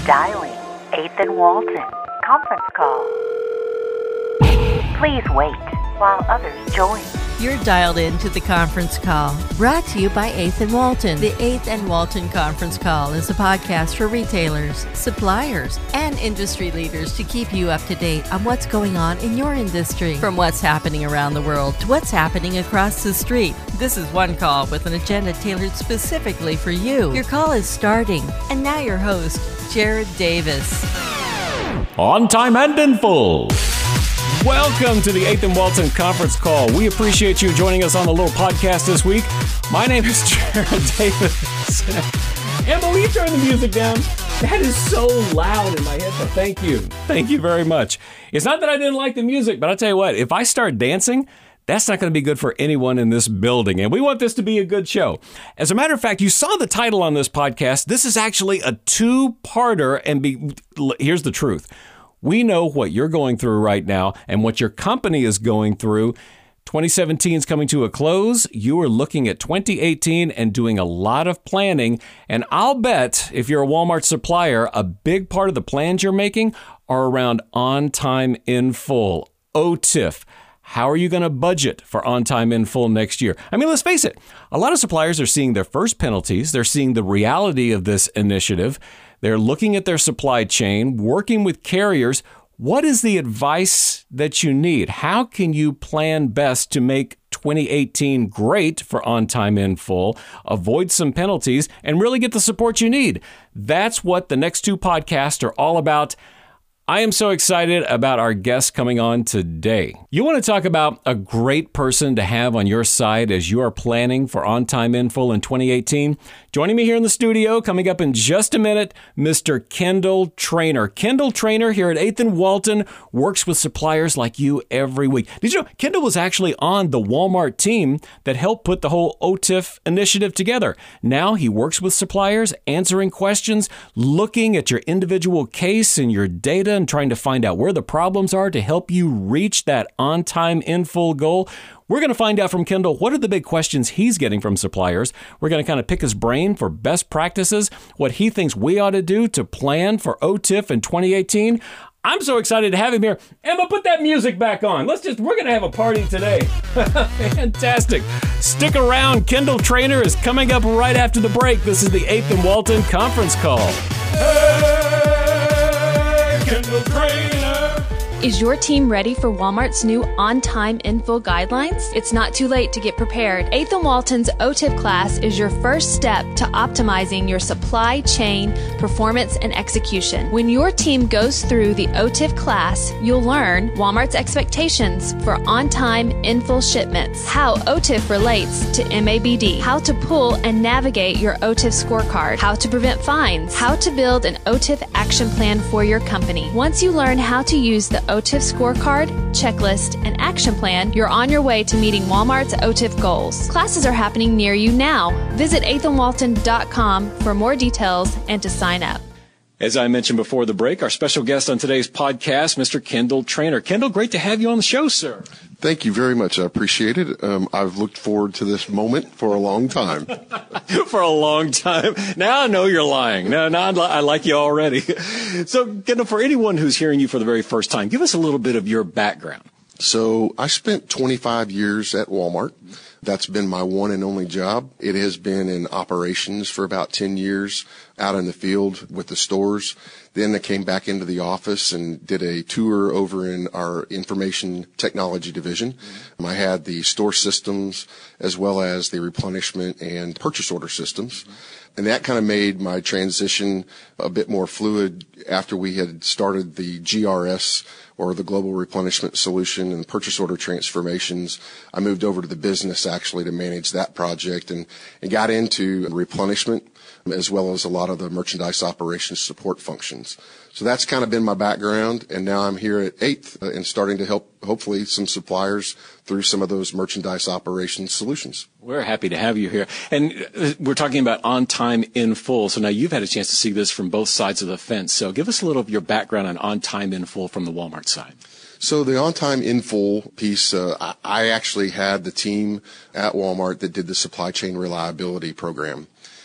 Dialing 8th and Walton conference call. Please wait while others join. You're dialed in to the conference call, brought to you by 8th and Walton. The 8th and Walton conference call is a podcast for retailers, suppliers, and industry leaders to keep you up to date on what's going on in your industry. From what's happening around the world to what's happening across the street. This is one call with an agenda tailored specifically for you. Your call is starting. And now your host, Jared Davis. On time and in full. Welcome to the 8th and Walton conference call. We appreciate you joining us on the little podcast this week. My name is Jared Davis. Emma, will you turn the music down? That is so loud in my head, so thank you. Thank you very much. It's not that I didn't like the music, but I'll tell you what, if I start dancing, that's not going to be good for anyone in this building, and we want this to be a good show. As a matter of fact, you saw the title on this podcast. This is actually a two-parter, and here's the truth. We know what you're going through right now and what your company is going through. 2017 is coming to a close. You are looking at 2018 and doing a lot of planning. And I'll bet if you're a Walmart supplier, a big part of the plans you're making are around on time in full, OTIF. How are you going to budget for on time in full next year? I mean, let's face it. A lot of suppliers are seeing their first penalties. They're seeing the reality of this initiative. They're looking at their supply chain, working with carriers. What is the advice that you need? How can you plan best to make 2018 great for on time in full, avoid some penalties, and really get the support you need? That's what the next two podcasts are all about. I am so excited about our guests coming on today. You want to talk about a great person to have on your side as you are planning for On Time In Full in 2018? Joining me here in the studio, coming up in just a minute, Mr. Kendall Trainer. Kendall Trainer here at 8th and Walton works with suppliers like you every week. Did you know Kendall was actually on the Walmart team that helped put the whole OTIF initiative together? Now he works with suppliers, answering questions, looking at your individual case and your data, and trying to find out where the problems are to help you reach that on-time in-full goal. We're going to find out from Kendall what are the big questions he's getting from suppliers. We're going to kind of pick his brain for best practices, what he thinks we ought to do to plan for OTIF in 2018. I'm so excited to have him here. Emma, put that music back on. We're going to have a party today. Fantastic. Stick around. Kendall Trainer is coming up right after the break. This is the 8th and Walton conference call. Kendall Trainer. Is your team ready for Walmart's new on-time in-full guidelines? It's not too late to get prepared. 8th and Walton's OTIF class is your first step to optimizing your supply chain performance and execution. When your team goes through the OTIF class, you'll learn Walmart's expectations for on-time in-full shipments, how OTIF relates to MABD, how to pull and navigate your OTIF scorecard, how to prevent fines, how to build an OTIF action plan for your company. Once you learn how to use the OTIF scorecard, checklist, and action plan, you're on your way to meeting Walmart's OTIF goals. Classes are happening near you now. Visit 8thandwalton.com for more details and to sign up. As I mentioned before the break, our special guest on today's podcast, Mr. Kendall Trainer. Kendall, great to have you on the show, sir. Thank you very much. I appreciate it. I've looked forward to this moment for a long time. For a long time. Now I know you're lying. Now I like you already. So, Kendall, for anyone who's hearing you for the very first time, give us a little bit of your background. So I spent 25 years at Walmart. That's been my one and only job. It has been in operations for about 10 years, out in the field with the stores. Then I came back into the office and did a tour over in our information technology division. I had the store systems as well as the replenishment and purchase order systems. And that kind of made my transition a bit more fluid after we had started the GRS, or the Global Replenishment Solution, and purchase order transformations. I moved over to the business actually to manage that project and got into replenishment as well as a lot of the merchandise operations support functions. So that's kind of been my background, and now I'm here at 8th and starting to help hopefully some suppliers through some of those merchandise operations solutions. We're happy to have you here. And we're talking about on time in full. So now you've had a chance to see this from both sides of the fence. So give us a little of your background on time in full from the Walmart side. So the on-time in-full piece, I actually had the team at Walmart that did the supply chain reliability program.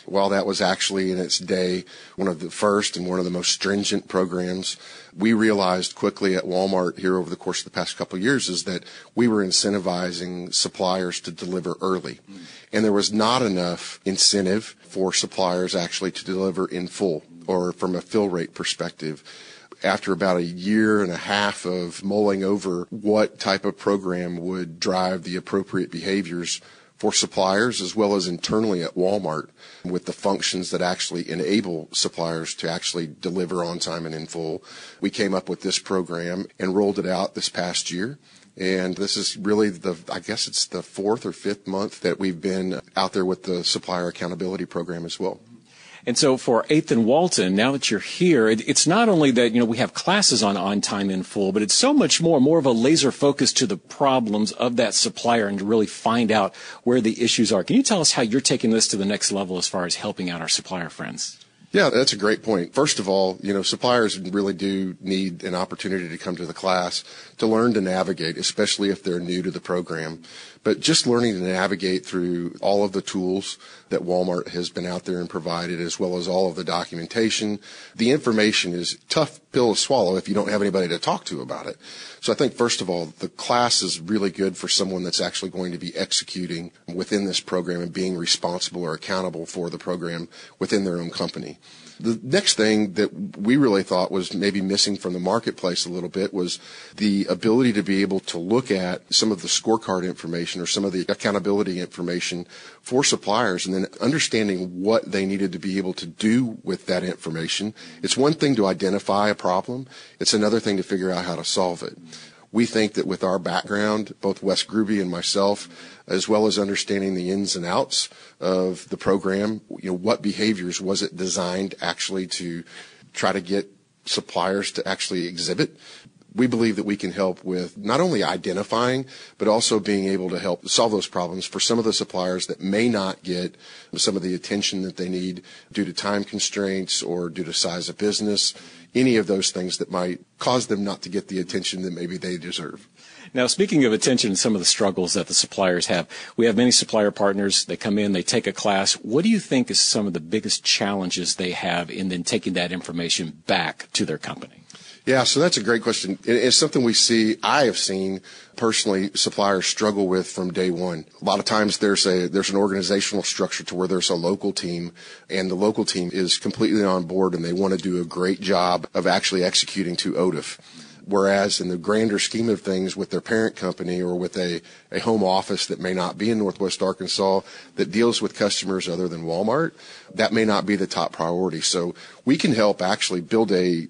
While that was actually in its day one of the first and one of the most stringent programs, we realized quickly at Walmart here over the course of the past couple of years is that we were incentivizing suppliers to deliver early. And there was not enough incentive for suppliers actually to deliver in full or from a fill rate perspective. After about a year and a half of mulling over what type of program would drive the appropriate behaviors for suppliers as well as internally at Walmart with the functions that actually enable suppliers to actually deliver on time and in full, we came up with this program and rolled it out this past year. And this is really I guess it's the fourth or fifth month that we've been out there with the supplier accountability program as well. And so for 8th and Walton, now that you're here, it's not only that, we have classes on time in full, but it's so much more of a laser focus to the problems of that supplier and to really find out where the issues are. Can you tell us how you're taking this to the next level as far as helping out our supplier friends? Yeah, that's a great point. First of all, suppliers really do need an opportunity to come to the class to learn to navigate, especially if they're new to the program. But just learning to navigate through all of the tools that Walmart has been out there and provided, as well as all of the documentation. The information is a tough pill to swallow if you don't have anybody to talk to about it. So I think, first of all, the class is really good for someone that's actually going to be executing within this program and being responsible or accountable for the program within their own company. The next thing that we really thought was maybe missing from the marketplace a little bit was the ability to be able to look at some of the scorecard information or some of the accountability information for suppliers and then understanding what they needed to be able to do with that information. It's one thing to identify a problem. It's another thing to figure out how to solve it. We think that with our background, both Wes Gruby and myself, as well as understanding the ins and outs of the program, what behaviors was it designed actually to try to get suppliers to actually exhibit, we believe that we can help with not only identifying, but also being able to help solve those problems for some of the suppliers that may not get some of the attention that they need due to time constraints or due to size of business, any of those things that might cause them not to get the attention that maybe they deserve. Now, speaking of attention and some of the struggles that the suppliers have, we have many supplier partners. They come in, they take a class. What do you think is some of the biggest challenges they have in then taking that information back to their company? Yeah, so that's a great question. It's something I have seen personally suppliers struggle with from day one. A lot of times there's an organizational structure to where there's a local team, and the local team is completely on board and they want to do a great job of actually executing to OTIF. Whereas in the grander scheme of things with their parent company or with a home office that may not be in Northwest Arkansas that deals with customers other than Walmart, that may not be the top priority. So we can help actually build a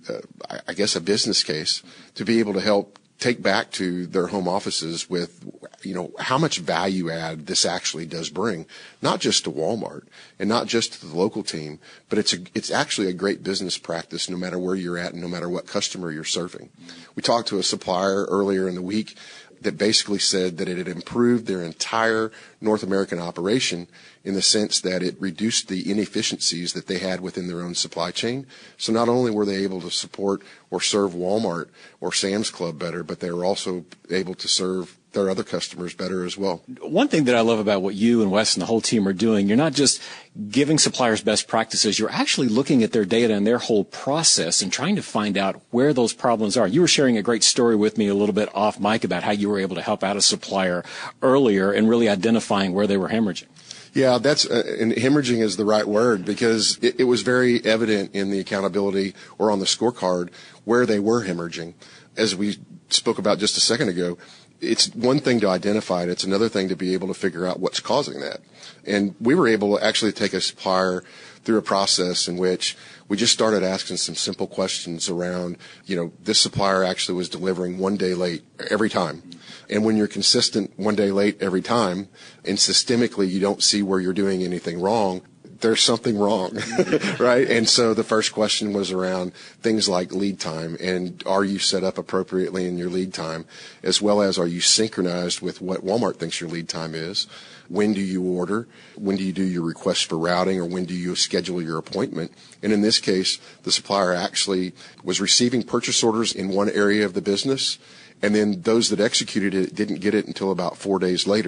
business case to be able to help take back to their home offices with, how much value add this actually does bring, not just to Walmart and not just to the local team, but it's actually a great business practice no matter where you're at and no matter what customer you're serving. We talked to a supplier earlier in the week that basically said that it had improved their entire North American operation in the sense that it reduced the inefficiencies that they had within their own supply chain. So not only were they able to support or serve Walmart or Sam's Club better, but they were also able to serve their other customers better as well. One thing that I love about what you and Wes and the whole team are doing, you're not just giving suppliers best practices, you're actually looking at their data and their whole process and trying to find out where those problems are. You were sharing a great story with me a little bit off mic about how you were able to help out a supplier earlier and really identifying where they were hemorrhaging. Yeah, and hemorrhaging is the right word because it was very evident in the accountability or on the scorecard where they were hemorrhaging. As we spoke about just a second ago, it's one thing to identify it. It's another thing to be able to figure out what's causing that. And we were able to actually take a supplier through a process in which we just started asking some simple questions around, this supplier actually was delivering 1 day late every time. And when you're consistent 1 day late every time and systemically you don't see where you're doing anything wrong, there's something wrong, right? And so the first question was around things like lead time and are you set up appropriately in your lead time, as well as are you synchronized with what Walmart thinks your lead time is? When do you order? When do you do your request for routing, or when do you schedule your appointment? And in this case, the supplier actually was receiving purchase orders in one area of the business, and then those that executed it didn't get it until about 4 days later.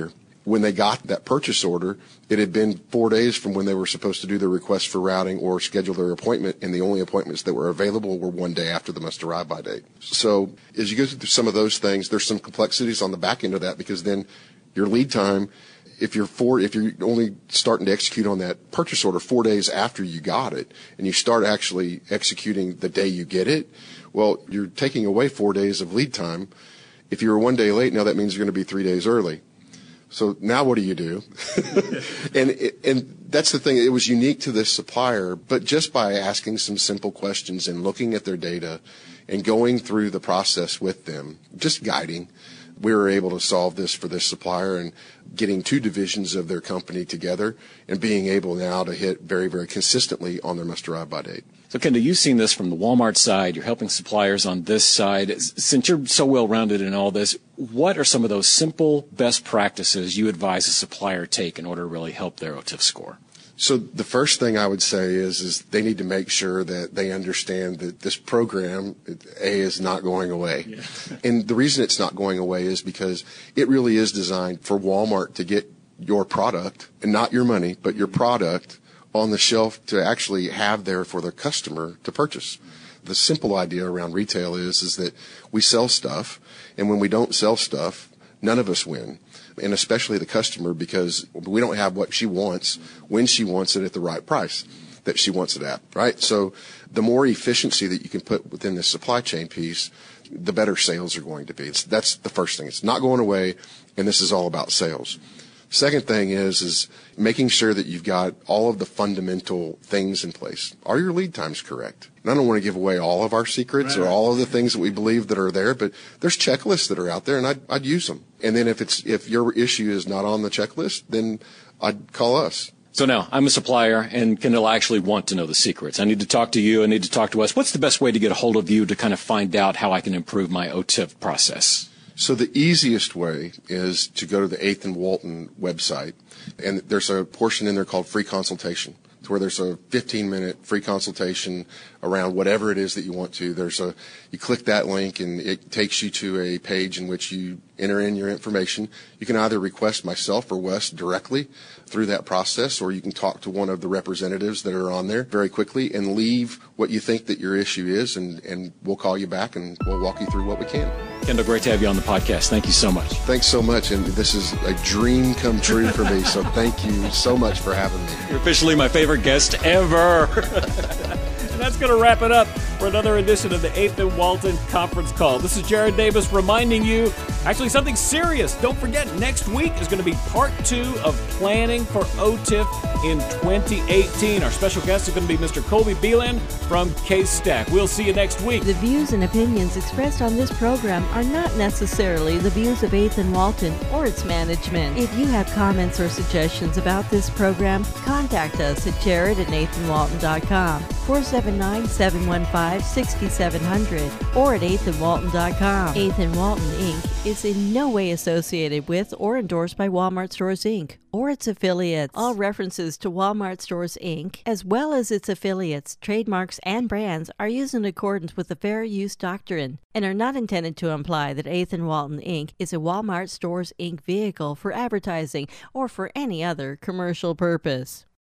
when they got that purchase order, it had been 4 days from when they were supposed to do their request for routing or schedule their appointment, and the only appointments that were available were 1 day after the must arrive by date. So as you go through some of those things, there's some complexities on the back end of that, because then your lead time, if you're only starting to execute on that purchase order 4 days after you got it, and you start actually executing the day you get it, well, you're taking away 4 days of lead time. If you were 1 day late, now that means you're going to be 3 days early. So now what do you do? and that's the thing. It was unique to this supplier, but just by asking some simple questions and looking at their data and going through the process with them, just guiding, we were able to solve this for this supplier, and getting 2 divisions of their company together and being able now to hit very, very consistently on their must arrive by date. So, Kendall, you've seen this from the Walmart side. You're helping suppliers on this side. Since you're so well-rounded in all this, what are some of those simple best practices you advise a supplier take in order to really help their OTIF score? So the first thing I would say is they need to make sure that they understand that this program, is not going away. Yeah. And the reason it's not going away is because it really is designed for Walmart to get your product, and not your money, but your product on the shelf to actually have there for the customer to purchase. The simple idea around retail is that we sell stuff, and when we don't sell stuff, none of us win. And especially the customer, because we don't have what she wants when she wants it at the right price that she wants it at, right? So the more efficiency that you can put within the supply chain piece, the better sales are going to be. That's the first thing. It's not going away, and this is all about sales. Second thing is making sure that you've got all of the fundamental things in place. Are your lead times correct? And I don't want to give away all of our secrets or all of the things that we believe that are there, but there's checklists that are out there, and I'd use them. And then if your issue is not on the checklist, then I'd call us. So now I'm a supplier, and Kendall, I actually want to know the secrets. I need to talk to you. I need to talk to us. What's the best way to get a hold of you to kind of find out how I can improve my OTIF process? So the easiest way is to go to the 8th and Walton website, and there's a portion in there called free consultation, to where there's a 15-minute free consultation around whatever it is that you want to. You click that link, and it takes you to a page in which you enter in your information. You can either request myself or Wes directly through that process, or you can talk to one of the representatives that are on there very quickly and leave what you think that your issue is, and we'll call you back and we'll walk you through what we can. Kendall, great to have you on the podcast. Thank you so much. Thanks so much, and this is a dream come true for me, so thank you so much for having me. You're officially my favorite guest ever. And that's going to wrap it up for another edition of the 8th and Walton conference call. This is Jared Davis reminding you, actually something serious. Don't forget, next week is going to be part 2 of planning for OTIF in 2018. Our special guest is going to be Mr. Colby Beeland from CaseStack. We'll see you next week. The views and opinions expressed on this program are not necessarily the views of 8th and Walton or its management. If you have comments or suggestions about this program, contact us at jared@nathanwalton.com, 479-715-6700, or at 8thandwalton.com. 8th and Walton, Inc. is in no way associated with or endorsed by Walmart Stores, Inc. or its affiliates. All references to Walmart Stores, Inc., as well as its affiliates, trademarks, and brands are used in accordance with the Fair Use Doctrine and are not intended to imply that 8th and Walton, Inc. is a Walmart Stores, Inc. vehicle for advertising or for any other commercial purpose.